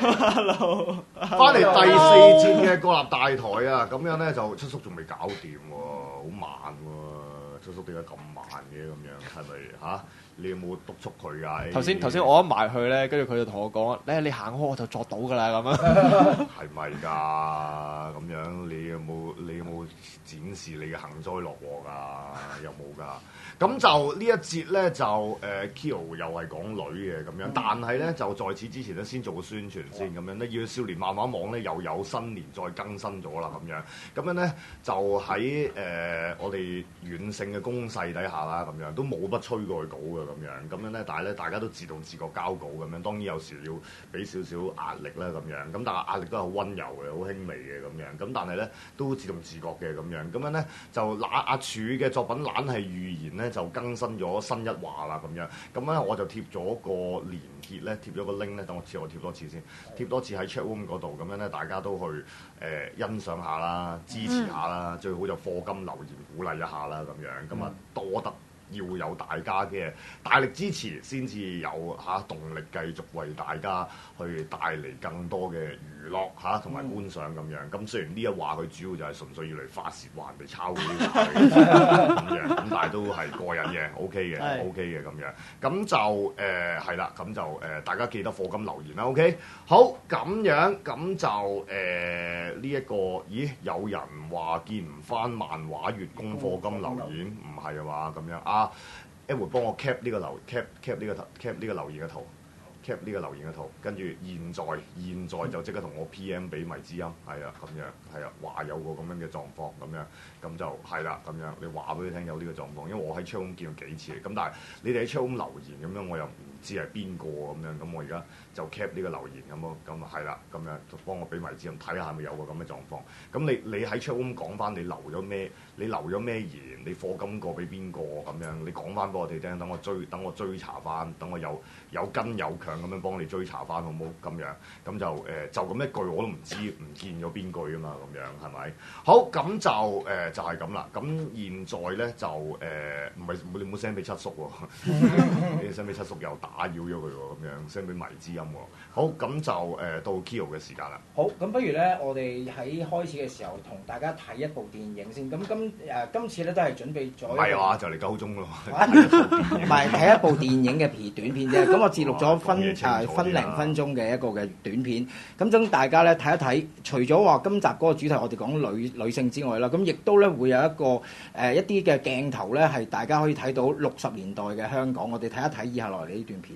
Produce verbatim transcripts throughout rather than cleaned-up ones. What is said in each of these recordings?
Hello， 翻嚟第四節嘅國立大台啊，咁樣咧就七叔仲未搞掂喎，好慢喎，七叔點解咁慢嘅咁樣？係咪嚇？你有冇督促佢㗎？ 頭先頭先我一埋去咧，跟住佢就同我講：咧你行開我就作到㗎啦咁樣。 係咪㗎？咁樣你有冇你有冇展示你嘅幸災樂禍㗎？有冇㗎？咁就呢一節咧就誒、呃、Kyo 又係講女嘅咁樣，但係咧就在此之前咧先做個宣傳先咁樣咧，要少年漫畫網咧又有新年再更新咗啦咁樣，咁樣咧就喺誒、呃、我哋遠勝嘅攻勢底下啦咁樣，都冇乜催過稿嘅咁樣，咁樣咧但係咧大家都自動自覺交稿咁樣，當然有時要俾少少壓力啦咁樣，咁但係壓力都係好溫柔嘅，好輕微嘅咁樣，咁但係咧都自動自覺嘅咁樣，咁樣咧就懶阿柱嘅作品懶係預言咧。就更新咗新一話啦咁樣，咁咧我就貼咗個連結咧，貼咗個 link 咧，等我貼我貼多次先，貼多次喺 chatroom 嗰度，咁樣咧大家都去誒、呃、欣賞下啦，支持下啦，嗯、最好就課金留言鼓勵一下啦咁樣，咁啊多得要有大家嘅大力支持，先至有嚇、啊、動力繼續為大家去帶嚟更多嘅娛樂嚇同埋觀賞咁樣。咁雖然呢一話佢主要就係純粹要嚟發泄話人哋抄呢啲咁樣，咁但係都係過癮嘅 ，OK 嘅，OK 嘅咁樣。咁就誒係啦，咁、呃、就誒、呃、大家記得課金留言啦 ，OK。好咁樣，咁就誒呢一個，咦有人話見唔翻漫畫月供課金留言，唔係啊嘛咁樣啊。Edward 幫我 cap 呢個留 cap cap 呢個 cap 呢個留言嘅圖 cap 呢個留言嘅圖，跟住現在現在就即刻同我 P M 俾迷之音，係啊咁樣，係啊話有個咁樣嘅狀況咁樣，咁就係啦咁樣，你話俾佢聽有呢個狀況，因為我喺 chatroom 見到幾次，咁但係你哋喺 chatroom 留言咁樣，我又唔知係邊個咁樣，咁我而家就 cap 呢個留言咁咯，咁啊係啦，咁樣就幫我俾迷之音睇下係咪有個咁嘅狀況，咁你你喺 chatroom 講翻你留咗咩？你留咗咩言？你課金過俾邊個咁樣？你講翻俾我哋聽，等我追，等我追查翻，等我有有根有強咁樣幫你追查翻，好唔好？咁樣咁就誒、呃，就咁一句我都唔知，唔見咗邊句啊嘛，咁樣係咪？好，咁就誒、呃、就係咁啦。咁現在咧就誒唔係你唔好 send 俾七叔喎，你 send 俾七叔又打擾咗佢喎，咁樣 send 俾迷之音喎。好，咁就誒、呃、到 Kyo 嘅時間啦。 好，咁不如咧，我哋喺開始嘅時候同大家睇一部電影先。咁今誒、呃、今次咧都係準備咗，唔係啊，就嚟夠鐘咯。 唔係睇一部電影嘅片短片啫。咁我節錄咗分誒、呃、分零分鐘嘅一個嘅短片。咁等大家咧睇一睇，除咗話今集嗰個主題我哋講女女性之外啦，咁亦都咧會有一個誒、呃、一啲嘅鏡頭咧係大家可以睇到六十年代嘅香港。我哋睇一睇以下落嚟呢段片。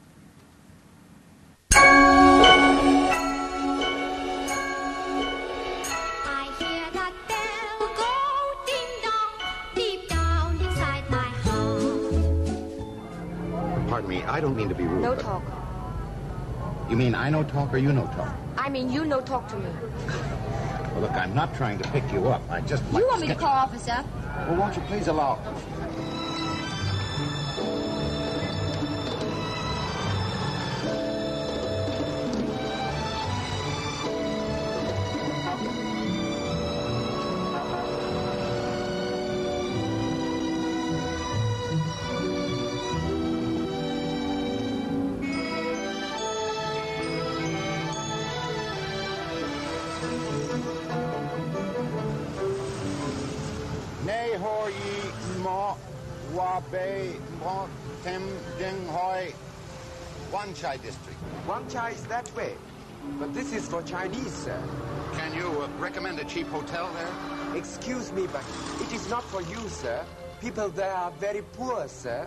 Pardon me, I don't mean to be rude. No but talk. You mean I no talk or you no talk? I mean you no talk to me. Well, look, I'm not trying to pick you up. I just like You want me to call officer? Well, won't you please allow... Wanchai district. Wanchai is that way, but this is for Chinese, sir. Can you uh, recommend a cheap hotel there? Excuse me, but it is not for you, sir. People there are very poor, sir.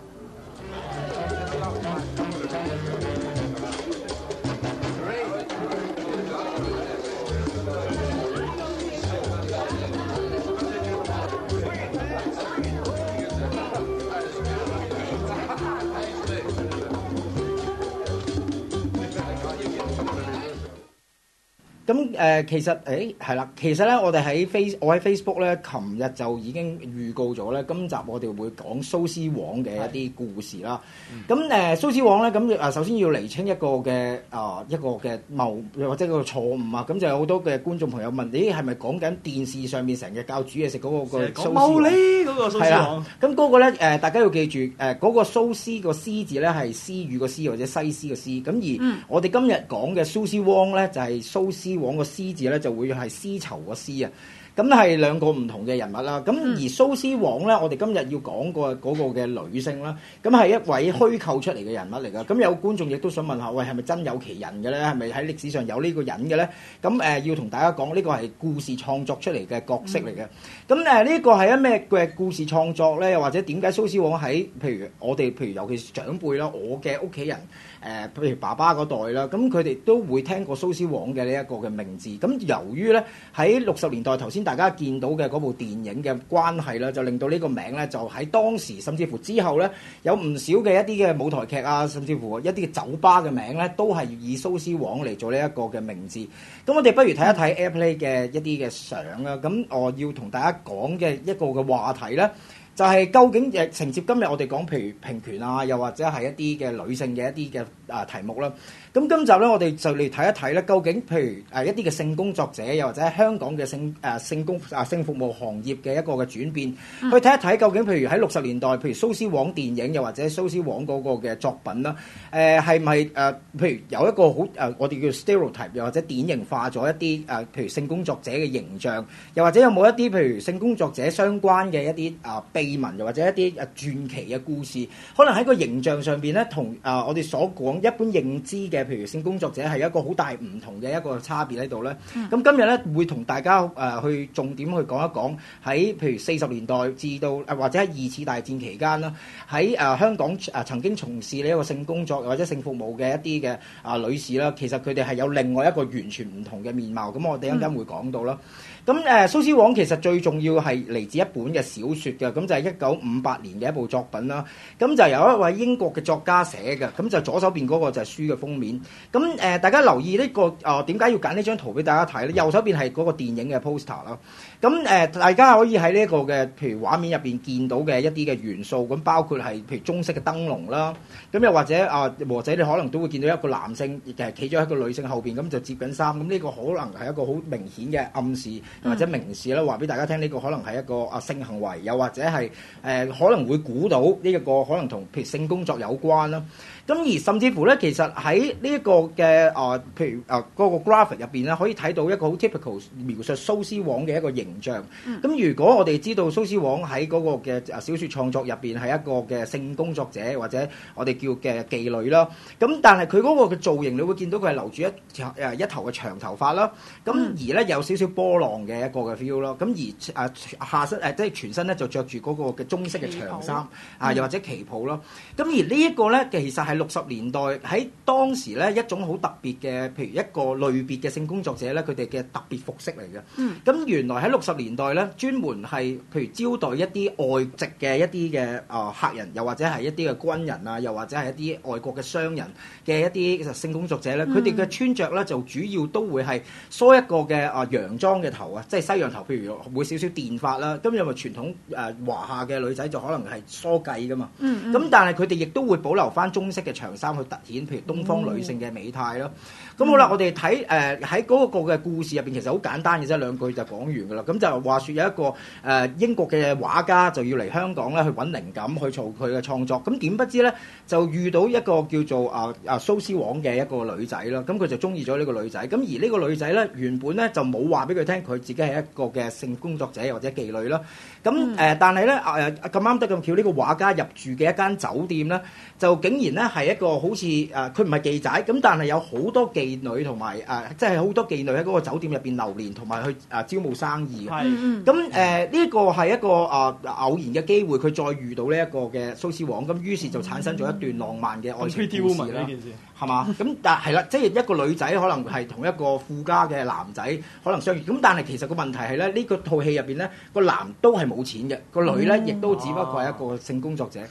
咁誒、呃、其實誒係啦，其實咧我哋喺 Face 我喺 Facebook 咧，琴日就已經預告咗咧，今集我哋會講蘇絲黃嘅一啲故事啦。咁誒、呃、蘇絲黃咧，咁誒首先要釐清一個嘅啊、呃、一個嘅謬或者一個錯誤啊，咁就有好多嘅觀眾朋友問：咦係咪講緊電視上面成日教煮嘢食嗰個個蘇絲黃？ 冇呢嗰個蘇絲黃。 咁嗰個咧誒，大家要記住誒嗰、呃那個蘇絲個絲字咧係絲語個絲或者西施個絲。咁而我哋今日講嘅蘇絲黃咧就係、是、蘇絲黃個絲字咧就會係絲綢個絲啊，咁係兩個唔同嘅人物啦。咁而蘇絲黃咧，我哋今日要講個嗰個嘅女性啦，咁係一位虛構出嚟嘅人物嚟㗎。咁有觀眾亦都想問下，喂係咪真有其人嘅咧？係咪喺歷史上有呢個人嘅咧？咁誒、呃、要同大家講，呢、這個係故事創作出嚟嘅角色嚟嘅。咁誒呢個係一咩嘅故事創作咧？又或者點解蘇絲黃喺譬如我哋譬如尤其是長輩啦，我嘅屋企人。誒、呃，譬如爸爸嗰代啦，咁佢哋都會聽過蘇絲黃嘅呢一個嘅名字。咁由於咧喺六十年代頭先大家見到嘅嗰部電影嘅關係啦，就令到呢個名咧就喺當時甚至乎之後咧有唔少嘅一啲嘅舞台劇啊，甚至乎一啲嘅酒吧嘅名咧都係以蘇絲黃嚟做呢一個嘅名字。咁我哋不如睇一睇 Airplay 嘅一啲嘅相啦。咁我要同大家講嘅一個嘅話題咧。就係究竟誒承接今日我哋講譬如平權啊，又或者係一啲嘅女性嘅一啲嘅啊題目啦。咁今集咧，我哋就嚟睇一睇咧，究竟譬如誒一啲嘅性工作者，又或者香港嘅性誒、呃、性工啊性服務行業嘅一個嘅轉變，嗯、去睇一睇究竟譬如喺六十年代，譬如蘇絲黃電影，又或者蘇絲黃嗰個嘅作品啦，誒係咪誒譬如有一個好誒、呃、我哋叫 stereotype，又或者典型化咗一啲誒、呃、譬如性工作者嘅形象，又或者有冇一啲譬如性工作者相關嘅一啲啊、呃、秘聞，又或者一啲誒傳奇嘅故事，可能喺個形象上邊咧，同啊、呃、我哋所講一般認知嘅。譬如性工作者係一個好大唔同嘅一個差別喺度咧。咁、嗯、今日咧會同大家誒、呃、去重點去講一講喺譬如四十年代至到誒、呃、或者喺二次大戰期間啦，喺誒、呃、香港誒、呃、曾經從事呢一個性工作或者性服務嘅一啲嘅啊女士啦，其實佢哋係有另外一個完全唔同嘅面貌。咁我哋一陣間會講到啦。咁誒、呃、蘇絲黃其實最重要係嚟自一本嘅小説嘅，咁就係一九五八年嘅一部作品啦。咁就由一位英國嘅作家寫嘅，咁就左手邊嗰個就係書嘅封面。咁誒、呃，大家留意呢、這個誒點解要揀呢張圖俾大家睇咧？右手邊係嗰個電影嘅 poster 啦。咁誒、呃，大家可以喺呢一個嘅譬如畫面入邊見到嘅一啲嘅元素，咁包括係譬如中式嘅燈籠啦。咁又或者啊，和仔你可能都會見到一個男性誒企咗喺個女性後邊，咁就接緊衫。咁呢個可能係一個好明顯嘅暗示或者明示啦，話俾大家聽呢個可能係一個啊性行為，又或者係誒、呃、可能會估到呢一個可能同譬如性工作有關啦。咁而甚至乎咧，其實喺呢一個嘅啊、呃，譬如啊嗰、呃那個 graphic 入邊咧，可以睇到一個好 typical 描述蘇絲黃嘅一個形象。咁、嗯、如果我哋知道蘇絲黃喺嗰個嘅小説創作入邊係一個嘅性工作者，或者我哋叫嘅妓女啦。咁但係佢嗰個嘅造型，你會見到佢係留住一誒一頭嘅長頭髮啦。咁、嗯、而咧有少少波浪嘅一個嘅 feel 咯。咁而誒下身誒即係全身咧就着住嗰個嘅中式嘅長衫啊，嗯、又或者旗袍咯。咁而呢一個咧其實係六十年代喺當時咧一種好特別嘅，譬如一個類別嘅性工作者咧，佢哋嘅特別服飾嚟嘅。咁、嗯、原來喺六十年代咧，專門係譬如招待一啲外籍嘅一啲嘅啊客人，又或者係一啲嘅軍人啊，又或者係一啲外國嘅商人嘅一啲性工作者咧，佢哋嘅穿着咧就主要都會係梳一個嘅啊洋裝嘅頭啊，即係西洋頭，譬如會少少電髮啦。咁因為傳統誒華夏嘅女仔就可能係梳髻噶嘛。咁、嗯嗯、但係佢哋亦都會保留翻中式嘅長衫去突顯，譬如東方女性嘅美態咯。咁、嗯、好啦，我哋睇誒喺嗰個嘅故事入邊，其實好簡單嘅啫，兩句就講完㗎啦。咁就話説有一個誒、呃、英國嘅畫家就要嚟香港咧去揾靈感去做佢嘅創作。咁點不知咧就遇到一個叫做啊啊蘇絲黃嘅一個女仔啦。咁佢就中意咗呢個女仔。咁而呢個女仔咧原本咧就冇話俾佢聽，佢自己係一個嘅性工作者或者妓女啦。咁誒、嗯呃，但係咧誒咁啱得咁巧，呢、這個畫家入住嘅一間酒店咧，就竟然咧係一個好似誒，佢唔係妓仔，咁但係有好多妓女同埋誒，即係好多妓女喺嗰個酒店入邊流連，同埋去誒、呃、招募生意嘅。咁誒呢個係一個誒、呃、偶然嘅機會，佢再遇到呢一個嘅蘇絲黃，咁於是就產生咗一段浪漫嘅愛情故事啦。係嘛？咁但係啦，即係一個女仔可能係同一個富家嘅男仔可能相遇，咁但係其實個問題係咧，呢、這個套戲入邊咧，個男都係冇錢嘅，個女咧亦都只不過係一個性工作者。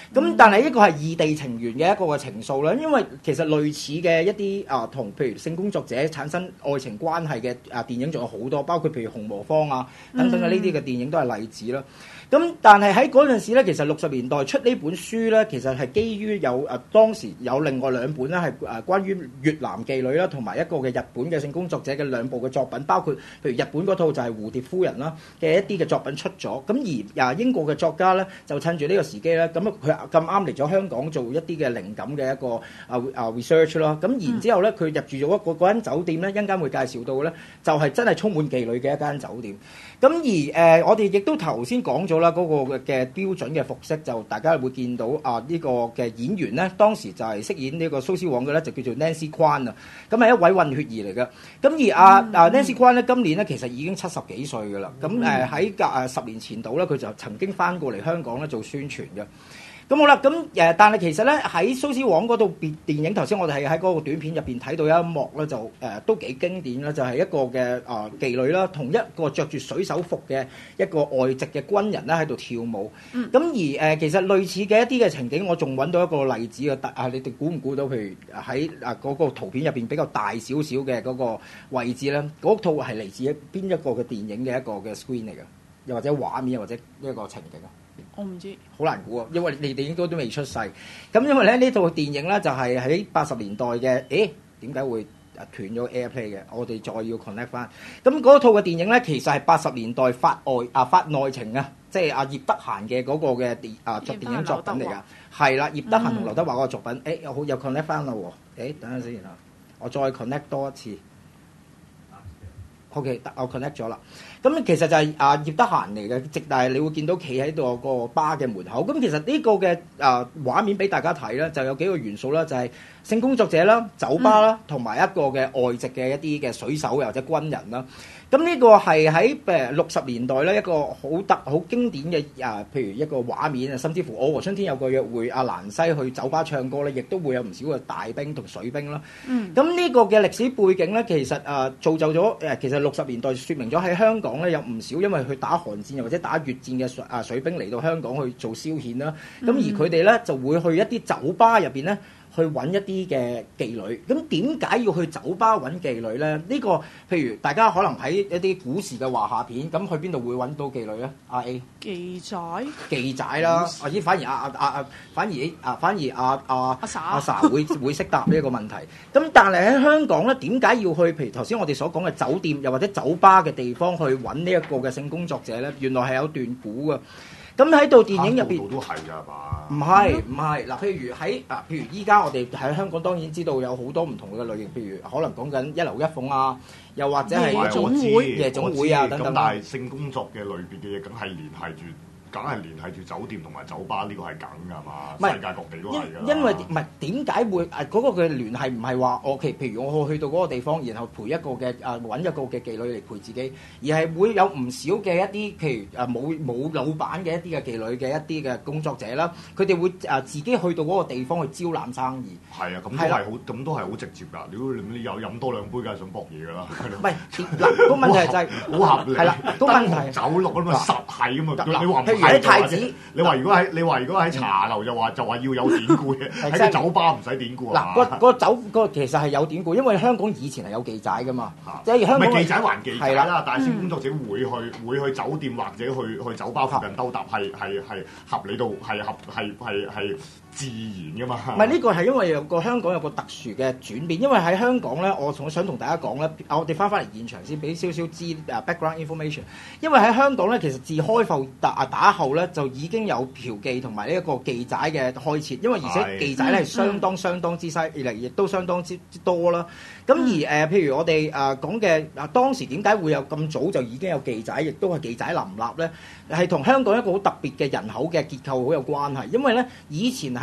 咁但係呢個係異地情緣嘅一個嘅情愫啦，因為其實類似嘅一啲啊同譬如性工作者產生愛情關係嘅啊電影仲有好多，包括譬如紅磨坊啊等等嘅呢啲嘅電影都係例子啦。咁但係喺嗰陣時咧，其實六十年代出呢本書咧，其實係基於有誒、啊、當時有另外兩本咧係誒關於越南妓女啦，同埋一個嘅日本嘅性工作者嘅兩部嘅作品，包括譬如日本嗰套就係蝴蝶夫人啦嘅一啲嘅作品出咗。咁而啊英國嘅作家咧就趁住呢個時機咧，咁佢咁啱嚟咗香港做一啲嘅靈感嘅一個啊啊 research 啦。咁然之後咧，佢入住咗一個嗰間酒店咧，一陣間會介紹到咧，就係、是、真係充滿妓女嘅一間酒店。咁而誒、呃，我哋亦都頭先講咗啦，嗰個嘅標準嘅服飾就大家會見到啊，呢、這個嘅演員咧，當時就係飾演呢個蘇絲黃嘅咧，就叫做 Nancy Kwan 啊。咁係一位混血兒嚟嘅。咁而阿、啊、阿、嗯、Nancy Kwan 咧，今年咧其實已經七十幾歲㗎啦。咁誒喺隔誒十年前度咧，佢就曾經翻過嚟香港咧做宣傳嘅。咁好啦，咁誒，但係其實咧喺蘇絲黃嗰度電電影，頭先我哋係喺嗰個短片入邊睇到有一幕咧，就誒、呃、都幾經典啦，就係、是、一個嘅啊、呃、妓女啦，同一個着住水手服嘅一個外籍嘅軍人咧喺度跳舞。咁、嗯、而誒、呃、其實類似嘅一啲嘅情景，我仲揾到一個例子嘅，啊你哋估唔估到？譬如喺啊嗰個圖片入邊比較大少少嘅嗰個位置咧，嗰套係嚟自邊一個嘅電影嘅一個嘅 screen 嚟嘅，又或者畫面，又或者一個情景啊？ 我唔知， 好難估啊，因為你哋應該都未出世。咁因為咧呢套電影咧就係喺八十年代嘅，誒點解會斷咗 AirPlay 嘅？我哋再要 connect 翻。咁嗰套嘅電影咧，其實係八十年代法外啊法內情啊，即係阿葉德嫻嘅嗰個嘅電啊作電影作品嚟㗎。係啦，葉德嫻同劉德華嗰個作品，誒又好又 connect 翻啦喎。誒等陣先啊，我再 connect 多一次。O.K. 得我 connect 咗啦，咁其實就係啊葉德嫻嚟嘅，直但係你會見到企喺度個巴嘅門口。咁其實呢個嘅啊畫面俾大家睇咧，就有幾個元素啦，就係、是、性工作者啦、酒吧啦，同埋、嗯、一個嘅外籍嘅一啲嘅水手又或者軍人啦。咁呢個係喺誒六十年代咧一個好特好經典嘅啊，譬如一個畫面啊，甚至乎《我和春天有個約會》，阿蘭西去酒吧唱歌咧，亦都會有唔少嘅大兵同水兵啦。嗯。咁呢個嘅歷史背景咧，其實啊造就咗誒，其實六十年代説明咗喺香港咧有唔少因為去打韓戰又或者打越戰嘅水啊水兵嚟到香港去做消遣啦。咁、嗯、而佢哋咧就會去一啲酒吧入邊咧。去揾一啲嘅妓女，咁點解要去酒吧揾妓女咧？呢、這個譬如大家可能喺一啲古時嘅華夏片，咁去邊度會揾到妓女咧？阿 A 妓仔， 妓仔啦，阿姨反而阿阿阿阿反而啊反而阿阿阿 sa 阿 sa 會會識答呢一個問題。咁但係喺香港咧，點解要去？譬如頭先我哋所講嘅酒店，又或者酒吧嘅地方去揾呢一個嘅性工作者咧？原來係有段古嘅。咁喺度電影入邊都係㗎嘛？ 唔係唔係嗱，譬如喺啊，譬如依家我哋喺香港當然知道有好多唔同嘅類型，譬如可能講緊一樓一鳳啊，又或者係夜總會、夜總會啊等等。 咁但係性工作嘅類別嘅嘢，梗係聯繫住。梗係聯繫住酒店同埋酒吧，呢個係梗㗎嘛？世界各地都係㗎。因為唔係點解會誒嗰個嘅聯繫唔係話我其譬如我去到嗰個地方，然後陪一個嘅誒揾一個嘅妓女嚟陪自己，而係會有唔少嘅一啲譬如誒冇冇老闆嘅一啲嘅妓女嘅一啲嘅工作者啦，佢哋會誒自己去到嗰個地方去招攬生意。係啊，咁都係好，咁都係好直接㗎。如果你有飲多兩杯，梗係想搏嘢㗎啦。唔係嗱，個問題就係好合理。係啦，個問題酒六咁啊，實係咁啊。你話喺太子，你話如果喺你話如果喺茶樓就話就話要有典故嘅，喺個酒吧唔使典故啊。嗱，個個酒個其實係有典故，因為香港以前係有妓仔噶嘛，即係香港。唔係妓仔還妓仔啦，但係性工作者會去會去酒店或者去去酒吧附近兜搭，係係係合理到係合係係係自然噶嘛。唔係呢個係因為有個香港有個特殊嘅轉變，因為喺香港咧，我想同大家講咧，我哋翻返嚟現場先，俾少少知誒 background information。因為喺香港咧，其實自開埠打打後咧。就已經有嫖妓同埋呢一個妓仔嘅開設，因為而且妓仔咧係相當相當之犀利，亦都相當之多啦。咁而誒、呃，譬如我哋誒講嘅啊，當時點解會有咁早就已經有妓仔，亦都係妓仔林立咧？係同香港一個好特別嘅人口嘅結構好有關係。因為咧，以前喺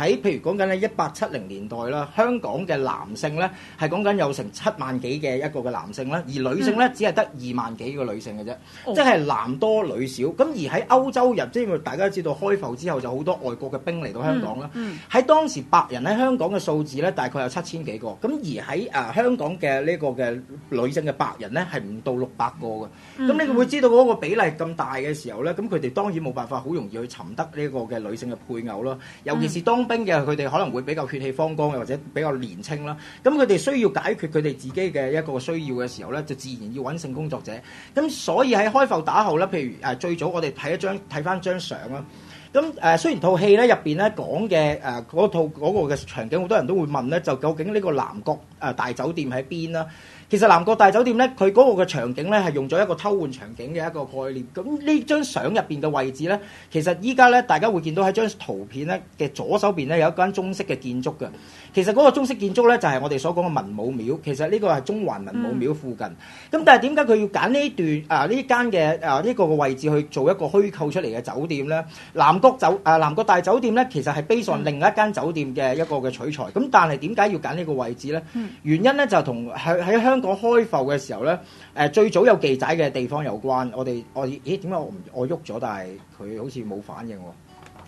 喺譬如講緊咧一八七零年代啦，香港嘅男性咧係講緊有成七萬幾嘅一個嘅男性啦，而女性咧只係得二萬幾個女性嘅啫， 哦、 即係男多女少。咁而喺歐洲入，即係因為大家知道開埠之後就好多外國嘅兵嚟到香港啦。喺、 嗯嗯、 當時白人喺香港嘅數字咧大概有七千幾個，咁而喺誒、呃、香港嘅呢個嘅女性嘅白人咧係唔到六百個嘅。咁、嗯、你會知道嗰個比例咁大嘅時候咧，咁佢哋當然冇辦法好容易去尋得呢個嘅女性嘅配偶啦。尤其是當兵嘅佢哋可能會比較血氣方剛嘅，或者比較年青啦。咁佢哋需要解決佢哋自己嘅一個需要嘅時候咧，就自然要揾性工作者。咁所以喺開埠打後咧，譬如誒、呃、最早我哋睇一張睇翻張相啦。咁誒、呃、雖然套戲咧入邊咧講嘅誒嗰套嗰個嘅場景，好多人都會問咧，就究竟呢個南國誒、呃、大酒店喺邊啦？其實南國大酒店咧，佢嗰個嘅場景咧係用咗一個偷換場景嘅一個概念。咁呢張相入邊嘅位置咧，其實依家咧大家會見到喺張圖片咧嘅左手邊咧有一間中式嘅建築嘅。其實嗰個中式建築咧就係、是、我哋所講嘅文武廟。其實呢個係中環文武廟附近。咁、嗯、但係點解佢要揀呢段啊呢間嘅啊呢個嘅位置去做一個虛構出嚟嘅酒店咧？南國酒啊南國大酒店咧，其實係 base on 另一間酒店嘅一個嘅取材。咁但係點解要揀呢個位置咧？嗯、原因咧就同喺喺香港開埠嘅時候咧，誒、呃、最早有記載嘅地方有關。我哋我咦點解我唔我喐咗，但係佢好似冇反應喎？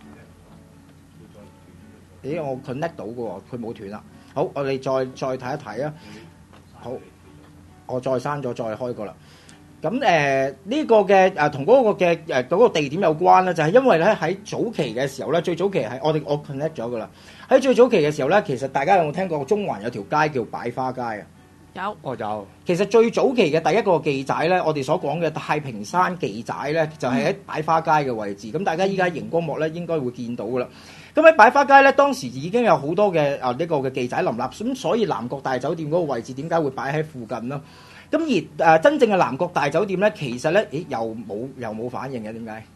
咦我 connect 到嘅喎，佢冇斷啦。好，我哋再再睇一睇啊。好，我再刪咗再開過啦。咁誒呢個嘅誒同嗰個嘅誒嗰個地點有關咧，就係、是、因為咧喺早期嘅時候咧，最早期係我哋我 connect 咗嘅啦。喺最早期嘅時候咧，其實大家有冇聽過中環有條街叫擺花街啊？ 有， 哦有。其實最早期嘅第一個記載咧，我哋所講嘅太平山記載咧，就係喺擺花街嘅位置。咁、嗯、大家依家熒光幕咧應該會見到噶啦。咁喺擺花街咧，當時已經有好多嘅啊呢個嘅記載林立，咁所以南國大酒店嗰個位置點解會擺喺附近咯？咁而誒、呃、真正嘅南國大酒店咧，其實咧，咦又冇又冇反應嘅，點解？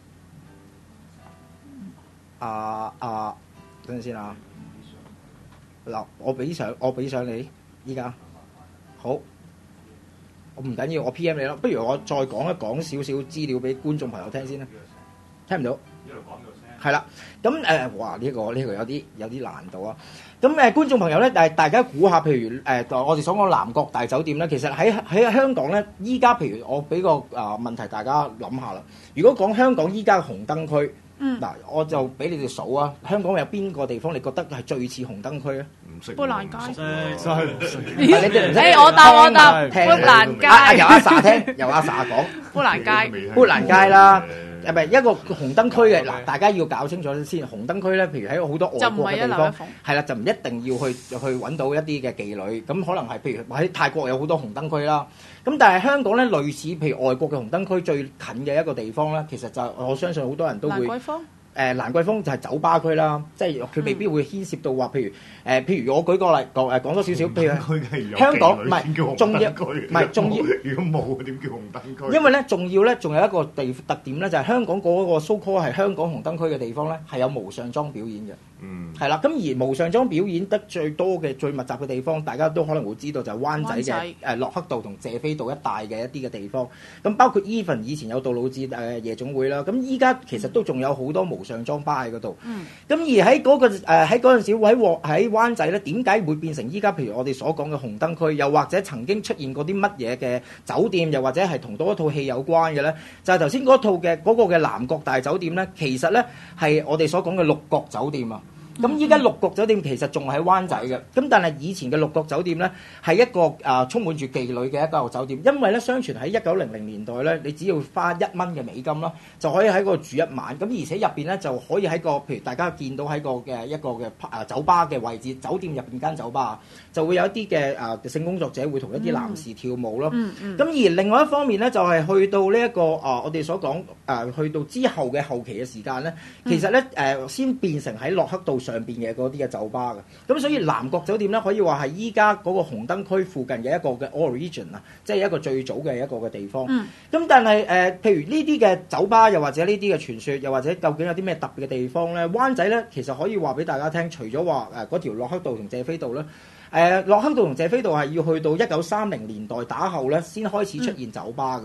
啊啊，等陣先啊！嗱，我俾相，我俾相你，依家好，我唔緊要，我 P M 你咯。不如我再講一講少少資料俾觀眾朋友聽先啦。聽唔到？一路講到聲。係啦，咁誒、呃，哇！呢、這個呢、這個有啲有啲難度啊。咁誒、呃，觀眾朋友咧，誒大家估下，譬如誒、呃，我哋所講南國大酒店咧，其實喺喺香港咧，依家譬如我俾個啊、呃、問題大家諗下啦。如果講香港依家嘅紅燈區， 嗯，嗱， 我就俾你哋數啊，香港有邊個地方你覺得係最似紅燈區咧？ 唔識。 砵蘭街。 真係唔識。 你哋唔識。 誒，我答我答。砵蘭街。 啊，由阿 Sa 聽，由阿 Sa 講。 砵蘭街。 砵蘭街啦。誒唔係一個紅燈區嘅，嗱，大家要搞清楚先。紅燈區咧，譬如喺好多外國嘅地方，係啦，就唔一定要去去揾到一啲嘅妓女，咁可能係譬如喺泰國有好多紅燈區啦。咁但係香港咧，類似譬如外國嘅紅燈區最近嘅一個地方咧，其實就我相信好多人都會。誒蘭桂坊就係酒吧區啦，即係佢未必會牽涉到話，譬如誒、呃，譬如我舉個例講誒講多少少，譬如香港唔係重要，唔係重要。 如果冇點叫紅燈區？ 因為咧，仲要咧，仲有一個地特點咧，就係、是、香港嗰個 so call 係香港紅燈區嘅地方咧，係有無上裝表演嘅。嗯，係啦，咁而無上裝表演得最多嘅、最密集嘅地方，大家都可能會知道就係灣仔嘅誒駱克道同謝斐道一帶嘅一啲嘅地方。咁包括 even 以前有杜老誌誒夜總會啦，咁依家其實都仲有好多無上裝吧喺嗰度。咁、嗯、而喺嗰、那個誒喺嗰陣時喺喺灣仔咧，點解會變成依家譬如我哋所講嘅紅燈區，又或者曾經出現過啲乜嘢嘅酒店，又或者係同嗰一套戲有關嘅咧？就係頭先嗰套嘅嗰個嘅南國大酒店咧，其實咧係我哋所講嘅六角酒店啊。咁依家六角酒店其實仲喺灣仔嘅，咁但係以前嘅六角酒店咧係一個啊、呃、充滿住妓女嘅一個酒店，因為咧相傳喺一九零零年代咧，你只要花一蚊嘅美金啦，就可以喺嗰度住一晚，咁而且入邊咧就可以喺個譬如大家見到喺個嘅一個嘅啊酒吧嘅位置，酒店入邊間酒吧就會有一啲嘅啊性工作者會同一啲男士跳舞咯。咁、嗯嗯嗯、而另外一方面咧，就係、是、去到呢、這、一個啊我哋所講啊去到之後嘅後期嘅時間咧，其實咧誒、呃、先變成喺駱克道上邊嘅嗰啲嘅酒吧嘅，咁所以南國酒店咧可以話係依家嗰個紅燈區附近嘅一個嘅 origin 啊，即係一個最早嘅一個嘅地方。咁、嗯、但係誒、呃，譬如呢啲嘅酒吧，又或者呢啲嘅傳說，又或者究竟有啲咩特別嘅地方咧？灣仔咧其實可以話俾大家聽，除咗話誒嗰條駱克道同謝斐道咧，誒、呃、駱克道同謝斐道係要去到一九三零年代打後咧先開始出現酒吧嘅。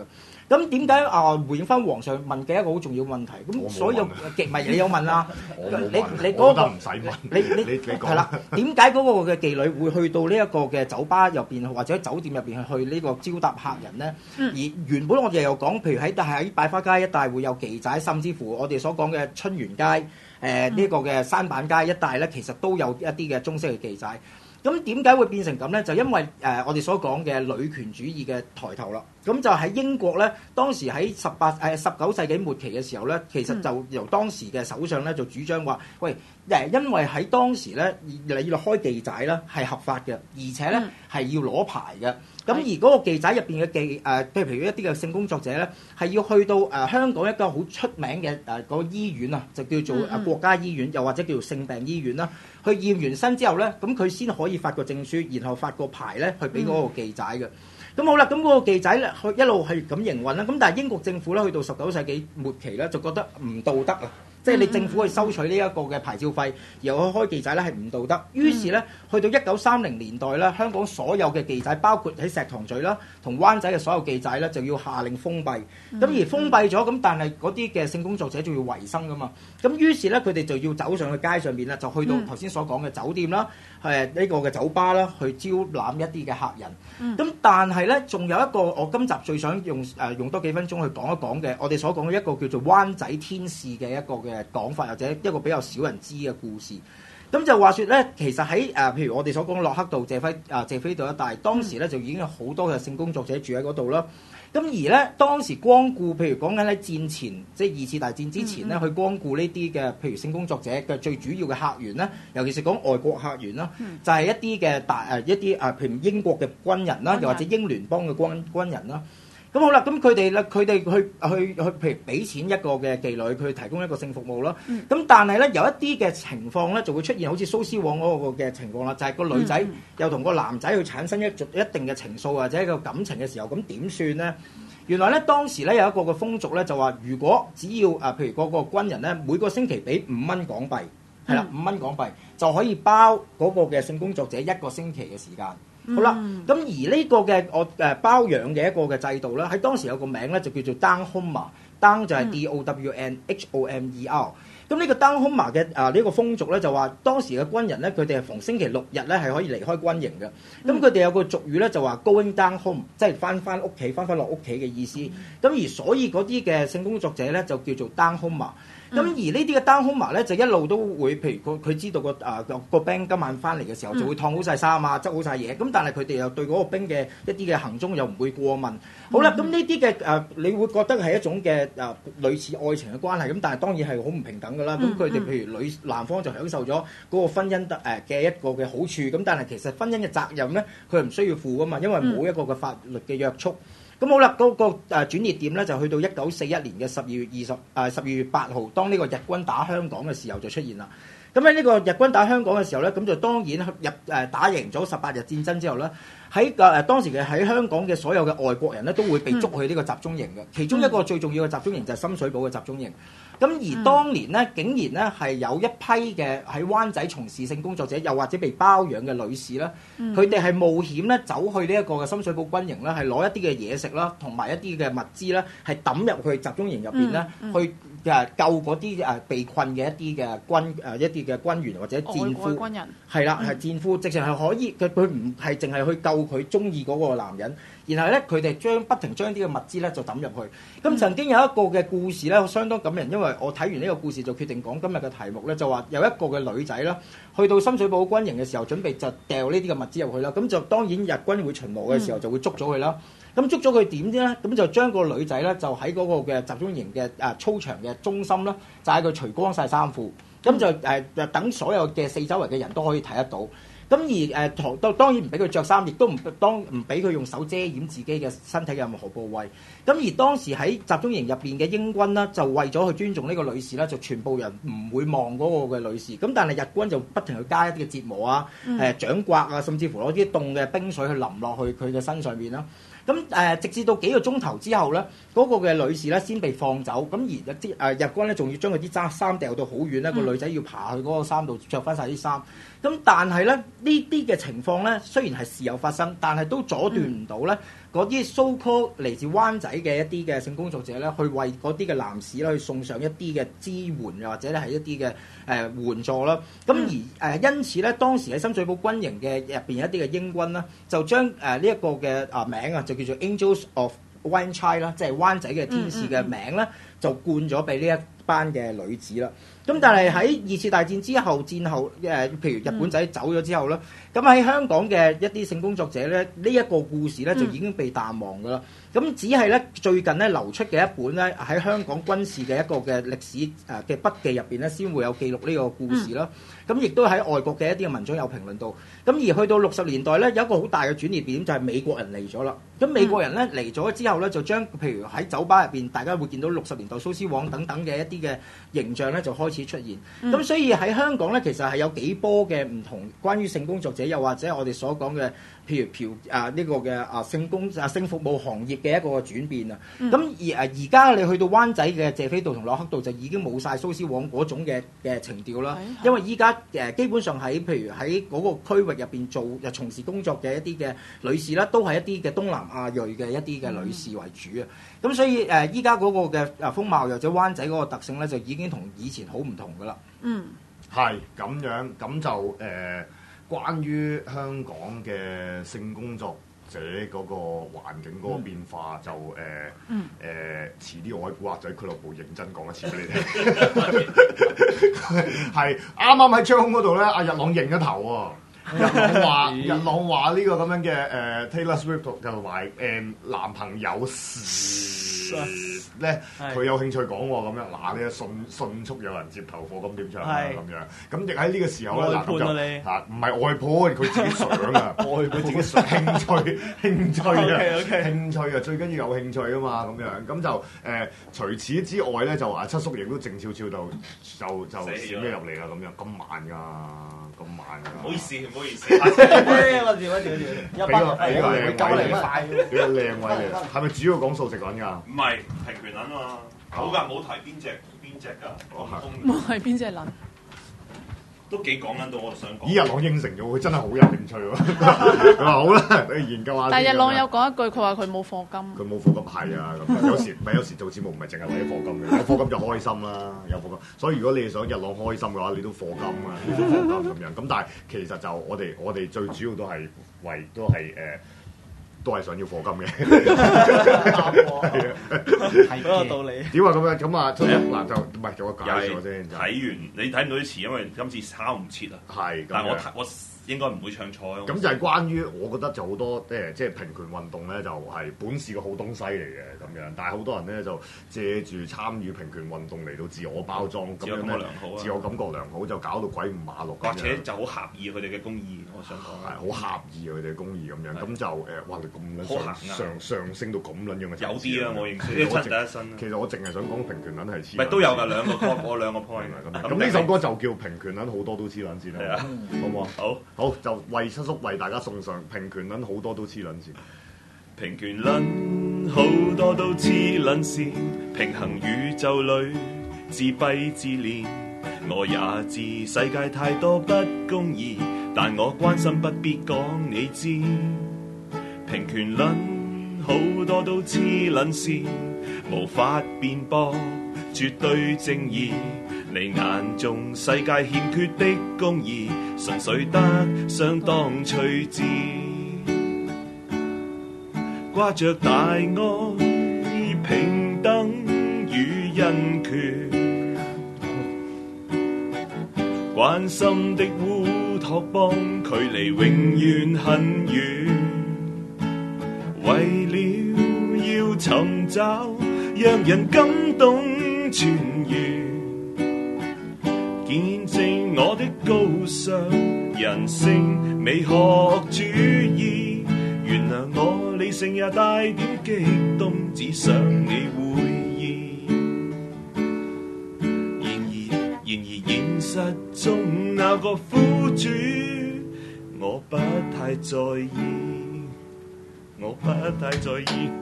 咁點解啊？回應翻皇上問嘅一個好重要問題，咁所有極咪你有問啦，你你嗰個唔使問， 你你你你係啦，點解嗰個嘅妓女會去到呢一個嘅酒吧入邊或者酒店入邊去去呢個招待客人咧？ 嗯、 而原本我哋又講，譬如喺喺百花街一帶會有妓仔，甚至乎我哋所講嘅春園街、誒、呃、呢、這個嘅山板街一帶咧，其實都有一啲嘅中式嘅妓仔。咁點解會變成咁咧？就因為誒、呃、我哋所講嘅女權主義嘅抬頭啦。咁就喺英國咧，當時喺十八誒十九世紀末期嘅時候咧，其實就由當時嘅首相咧就主張話：喂，誒，因為喺當時咧，你要開妓仔咧係合法嘅，而且咧係要攞牌嘅。咁而嗰個妓仔入邊嘅妓誒，譬如一啲嘅性工作者咧，係要去到誒、呃、香港一個好出名嘅誒個醫院啊，就叫做誒國家醫院，又或者叫做性病醫院啦。去驗完身之後咧，咁佢先可以發個證書，然後發個牌咧，去俾嗰個妓仔嘅。咁好啦，咁嗰個妓仔咧，佢一路係咁營運啦。咁但係英國政府咧，去到十九世紀末期咧，就覺得唔道德啊。即係你政府去收取呢一個嘅牌照費，然後去開妓仔咧係唔道德。於是咧，去到一九三零年代咧，香港所有嘅妓仔，包括喺石塘咀啦同灣仔嘅所有妓仔咧，就要下令封閉。咁、嗯、而封閉咗，咁但係嗰啲嘅性工作者仲要維生噶嘛。咁於是咧，佢哋就要走上去街上面啦，就去到頭先所講嘅酒店啦，誒呢、嗯、個嘅酒吧啦，去招攬一啲嘅客人。咁、嗯、但係咧，仲有一個我今集最想用誒、呃、用多幾分鐘去講一講嘅，我哋所講嘅一個叫做灣仔天使嘅一個嘅講法，或者一個比較少人知嘅故事。咁就話說咧，其實喺誒、呃、譬如我哋所講嘅洛克道、謝輝啊、謝斐道一帶，當時咧就已經有好多嘅性工作者住喺嗰度啦。咁而咧當時光顧，譬如講緊喺戰前，即係二次大戰之前咧，嗯嗯去光顧呢啲嘅譬如性工作者嘅最主要嘅客源咧，尤其是講外國客源啦，嗯、就係一啲嘅大誒一啲誒譬如英國嘅軍人啦，又或者英聯邦嘅軍軍人啦。咁好啦，咁佢哋咧，佢哋去去去，譬如俾錢一個嘅妓女，佢提供一個性服務啦。咁、嗯、但係咧，有一啲嘅情況咧，就會出現好似蘇絲黃嗰個嘅情況啦，就係、是、個女仔、嗯、又同個男仔去產生一一定嘅情愫或者一個感情嘅時候，咁點算咧？原來咧當時咧有一個嘅風俗咧，就話如果只要啊，譬如嗰個軍人咧，每個星期俾五蚊港幣，係啦、嗯，五蚊港幣就可以包嗰個嘅性工作者一個星期嘅時間。好啦，咁而呢個嘅我誒包養嘅一個嘅制度咧，喺當時有個名咧就叫做 down homer，down 就係 D O W N，H O M E R。咁呢個 down homer 嘅啊呢個風俗咧就話當時嘅軍人咧，佢哋係逢星期六日咧係可以離開軍營嘅。咁佢哋有個俗語咧就話 going down home，即係翻翻屋企，翻翻落屋企嘅意思。咁、嗯、而所以嗰啲嘅性工作者咧就叫做 down homer。咁、嗯、而呢啲嘅 down homer 咧就一路都會，譬如佢佢知道個啊個兵今晚翻嚟嘅時候就會燙好晒衫啊，執好晒嘢。咁但係佢哋又對嗰個兵嘅一啲嘅行蹤又唔會過問。好啦，咁呢啲嘅誒，你會覺得係一種嘅誒、啊、類似愛情嘅關係。咁但係當然係好唔平等㗎啦。咁佢哋譬如女男方就享受咗嗰個婚姻得誒嘅一個嘅好處。咁但係其實婚姻嘅責任咧，佢係唔需要負㗎嘛，因為冇一個嘅法律嘅約束。咁好啦，嗰、那個誒、呃、轉捩點咧就去到一九四一年嘅十二月二十誒十二月八號，當呢個日軍打香港嘅時候就出現啦。咁喺呢個日軍打香港嘅時候咧，咁就當然入誒、呃、打贏咗十八日戰爭之後咧，喺誒、呃、當時嘅喺香港嘅所有嘅外國人咧都會被捉去呢個集中營嘅。其中一個最重要嘅集中營就係深水埗嘅集中營。咁而當年咧，竟然咧係有一批嘅喺灣仔從事性工作者，又或者被包養嘅女士啦，佢哋係冒險咧走去呢一個嘅深水埗軍營咧，係攞一啲嘅嘢食啦，同埋一啲嘅物資咧，係抌入去集中營入邊咧，嗯嗯、去誒救嗰啲誒被困嘅一啲嘅軍誒一啲嘅軍員或者戰俘， 軍人係啦，係戰俘，直情係可以佢佢唔係淨係去救佢中意嗰個男人。然後咧，佢哋將不停將啲嘅物資咧就抌入去。咁曾經有一個嘅故事咧，相當感人，因為我睇完呢個故事就決定講今日嘅題目咧，就話有一個嘅女仔啦，去到深水埗軍營嘅時候，準備就掉呢啲嘅物資入去啦。咁就當然日軍會巡邏嘅時候就會捉咗佢啦。咁、嗯、捉咗佢點咧？咁就將個女仔咧就喺嗰個嘅集中營嘅誒操場嘅中心啦，就喺佢除光晒衫褲，咁就誒就等所有嘅四周圍嘅人都可以睇得到。咁而誒當、呃、當然唔俾佢着衫，亦都唔當唔俾佢用手遮掩自己嘅身體嘅任何部位。咁而當時喺集中營入邊嘅英軍啦，就為咗去尊重呢個女士啦，就全部人唔會望嗰個嘅女士。咁但係日軍就不停去加一啲嘅折磨啊、誒、呃、掌摑啊，甚至乎攞啲凍嘅冰水去淋落去佢嘅身上面啦。咁咁誒、呃、直至到幾個鐘頭之後咧，嗰、那個嘅女士咧先被放走，咁而啲誒日軍咧仲要將佢啲衫衫掉到好遠咧，個、嗯、女仔要爬去嗰個衫度着翻晒啲衫。咁但係咧呢啲嘅情況咧，雖然係時有發生，但係都阻斷唔到咧嗰啲 so call 嚟自灣仔嘅一啲嘅性工作者咧，去為嗰啲嘅男士咧去送上一啲嘅支援，又或者咧係一啲嘅誒援助啦。咁而誒、呃、因此咧，當時喺深水埗軍營嘅入邊有一啲嘅英軍咧，就將誒呢一個嘅啊名啊，就叫做 Angels of Wan Chai 啦，即係灣仔嘅天使嘅名咧，就冠咗俾呢一班嘅女子啦。咁但係喺二次大戰之後，戰後誒、呃，譬如日本仔走咗之後咧，咁喺香港嘅一啲性工作者咧，呢、這、一個故事咧就已經被淡忘噶啦。咁、嗯、只係咧最近咧流出嘅一本咧喺香港軍事嘅一個嘅歷史誒嘅筆記入邊咧，先會有記錄呢個故事啦。咁亦都喺外國嘅一啲嘅文章有評論到。咁而去到六十年代咧，有一個好大嘅轉捩點就係、是、美國人嚟咗啦。咁美國人咧嚟咗之後咧，就將譬如喺酒吧入邊，大家會見到六十年代蘇絲黃等等嘅一啲嘅形象咧，就開始出現。咁、嗯、所以喺香港咧，其實係有幾波嘅唔同關於性工作者，又或者我哋所講嘅，譬如嫖啊呢、這個嘅啊性工啊性服務行業嘅一個轉變啊。咁、嗯、而誒而家你去到灣仔嘅謝斐道同駱克道就已經冇晒蘇絲黃嗰種嘅嘅情調啦。因為依家誒基本上喺譬如喺嗰個區域入邊做又從事工作嘅一啲嘅女士啦，都係一啲嘅東南亞裔嘅一啲嘅女士為主啊。咁、嗯、所以誒依家嗰個嘅誒風貌，又或者灣仔嗰個特性咧，就已經同以前好唔同噶啦。 嗯， 係咁樣，咁就誒、呃，關於香港嘅性工作者嗰個環境嗰個變化，嗯、就誒誒、呃嗯呃，遲啲我喺古惑仔俱樂部認真講一次俾你聽。係啱啱喺張嗰度咧，阿日朗認咗頭喎。日朗話，日朗話呢個咁樣嘅誒、呃、Taylor Swift 就話誒、呃、男朋友時咧，佢有興趣講喎咁樣，嗱呢迅迅速有人接頭貨咁點唱啊咁樣，咁亦喺呢個時候咧，嗱咁就嚇唔係外判，佢自己想啊，佢自己想興趣興趣啊， okay, okay. 興趣啊，最緊要有興趣啊嘛咁樣，咁就誒、呃、除此之外咧，就啊七叔亦都靜悄悄就就就閃咗入嚟啦咁樣，咁慢㗎，咁慢㗎， 唔好意思唔好意思， 我住我住一百俾個靚位嚟，俾個靚位嚟，係咪主要講素食撚㗎？ 唔係平權撚啊嘛，好㗎，冇提邊隻邊隻㗎， 冇係邊隻撚， 都幾講緊到我想講。 咦，日朗應承咗，佢真係好有興趣喎。佢話好啦，你研究下。 但係日朗有講一句，佢話佢冇課金。 佢冇課金係啊，咁有時咪有時做節目唔係淨係為咗課金嘅，有課金就開心啦，有課金。所以如果你係想日朗開心嘅話，你都課金啊，你都課金咁樣。咁但係其實就我哋我哋最主要都係為都係誒。呃都係想要課金嘅， 係嗰個道理。 點話咁樣咁啊？嗱就唔係做個介紹先。 睇完你睇唔到啲詞，因為今次抄唔切啊。 係， 但係我我應該唔會唱錯咯。 咁就係關於我覺得就好多誒，即係平權運動咧，就係本是個好東西嚟嘅咁樣。但係好多人咧就借住參與平權運動嚟到自我包裝，咁樣咧自我感覺良好，就搞到鬼五馬六。 或者就好狹義佢哋嘅公義，我想講係好狹義佢哋嘅公義咁樣。咁就誒，哇！你咁撚上上上升到咁撚樣嘅， 有啲啊，我認識。我淨其實我淨係想講平權撚係黐。 唔係都有㗎，兩個 point，我兩個 point 咁。咁呢首歌就叫平權撚，好多都黐撚線啦。好唔好啊？ 好。 好，就為七叔為大家送上平權撚，好多都黐撚線。 平權撚好多都黐撚線，平衡宇宙裏自閉自憐。我也知世界太多不公義，但我關心不必講你知。平權撚好多都黐撚線，無法辯駁絕對正義。你眼中世界欠缺的公義，純粹得相當趣致。掛着大愛平等與人權，關心的烏托邦距離永遠很遠。為了要尋找讓人感動痊癒，見證我的高尚人性美學主義。原諒我理性也帶點激動，只想你會意。然而然而現實中那個苦主，我不太在意。 我不太在意。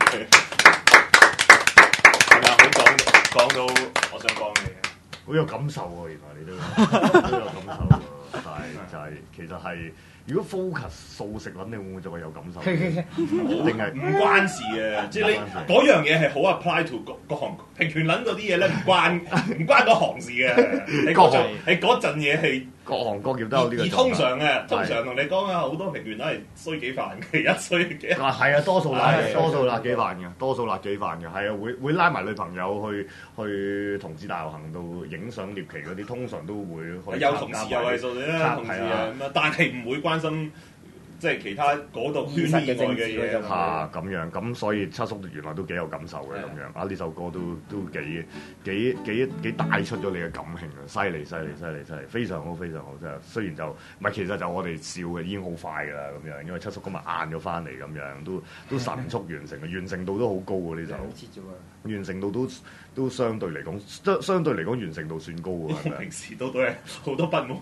係咪啊？好講講到我想講嘅嘢， 好有感受喎！原來你都都有感受喎，但係就係、其實係。如果 focus 素食撚，你會唔會就會有感受？定係唔關事嘅，即係你嗰樣嘢係好 apply to 各各行平權撚嗰啲嘢咧，唔關唔關嗰行事嘅。你嗰陣你嗰陣嘢係各行各業都有呢個。 而通常嘅，通常同你講啊，好多平權撚係衰幾飯嘅，一衰幾。 啊，係啊，多數辣多數辣幾飯嘅，多數辣幾飯嘅，係啊，會會拉埋女朋友去去同志大遊行度影相獵奇嗰啲，通常都會去。 有同事又係數你啦，同事啊咁啊，但係唔會關心即係其他嗰度圈以外嘅嘢嚇咁樣，咁所以七叔原來都幾有感受嘅咁樣啊！呢首歌都都幾幾幾幾帶出咗你嘅感興啊！犀利犀利犀利犀利，非常好非常好真係。雖然就唔係其實就我哋笑嘅已經好快㗎啦咁樣，因為七叔今日晏咗翻嚟咁樣，都都神速完成嘅，完成度都好高喎呢首。完成度都都相對嚟講，相相對嚟講完成度算高喎。 平時都都係好多不滿，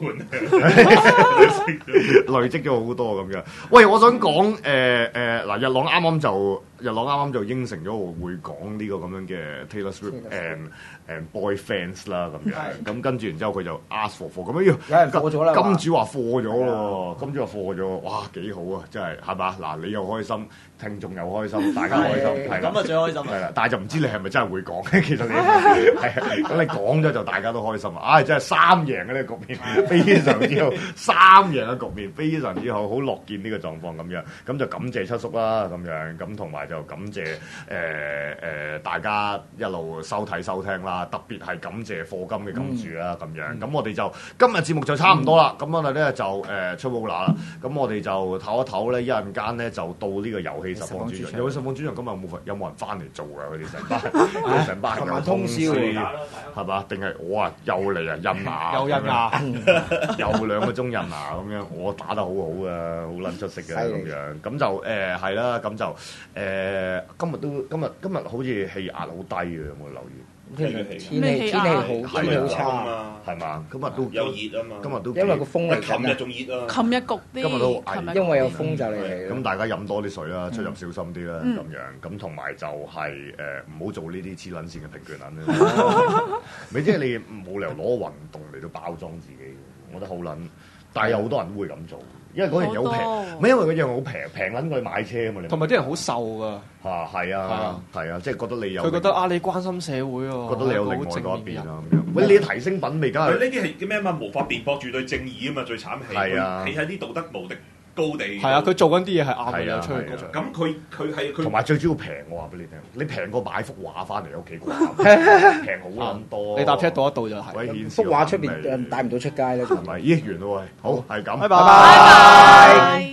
累積咗好多咁樣。喂，我想講誒誒嗱，日朗啱啱就日朗啱啱就應承咗我會講呢個咁樣嘅 Taylor Swift and and boy fans 啦咁樣。咁跟住然之後佢就 ask for for 咁樣， 有人貨咗啦。 金主話貨咗咯，金主話貨咗，哇幾好啊！真係係嘛嗱，你又開心，聽眾又開心，大家開心，係咁啊最開心係啦。但係就唔知你係咪真係會講？其實你係咁你講咗就大家都開心啊！唉，真係三贏嘅呢個局面，非常之好，三贏嘅局面非常之好，好樂見呢個狀況咁樣。咁就感謝七叔啦，咁樣咁同埋就感謝誒誒、呃呃、大家一路收睇收聽啦，特別係感謝課金嘅金主啦，咁、嗯、樣。咁我哋就今日節目就差唔多啦。咁、嗯、我哋咧就誒出冇啦。咁我哋就唞一唞咧，一陣間咧就到呢個遊戲實況主場。遊戲實況主場今日有冇有冇人翻嚟做㗎？佢哋成班成班有通宵係嘛？定係我啊又嚟啊印牙又印牙， 又兩個鐘印牙咁樣，我打得好好啊，好撚出色嘅咁樣。咁就誒係啦，咁就誒、呃、今日都今日今日好似氣壓好低嘅，有冇留意？ 天氣天氣天氣好天氣好差， 係嘛？今日都有熱啊嘛， 今日都因為個風嚟緊啊， 琴日仲熱啊， 琴日焗啲， 今日都因為有風就嚟嚟。 咁大家飲多啲水啦，出入小心啲啦，咁樣咁同埋就係誒唔好做呢啲黐撚線嘅平權撚啦。咪即係你冇理由攞運動嚟到包裝自己，我覺得好撚。但係有好多人都會咁做，因為嗰樣嘢好平，唔係因為嗰樣好平，平撚過去買車啊嘛。 同埋啲人好瘦㗎。 嚇係啊，係啊，即係覺得你有。 佢覺得啊，你關心社會喎。覺得你有另外嗰一邊啊咁樣。喂，你提升品味梗係。 呢啲係叫咩嘛？無法辯駁住對正義啊嘛，最慘係。 係啊。 企喺啲道德無敵高地。 係啊，佢做緊啲嘢係啱嘅，出去高。咁佢佢係佢。 同埋最主要平，我話俾你聽，你平過買幅畫翻嚟屋企掛，平好撚多。 你搭車到一度就係。 幅畫出邊帶唔到出街咧， 係咪？咦，完啦喎，好係咁， 拜拜。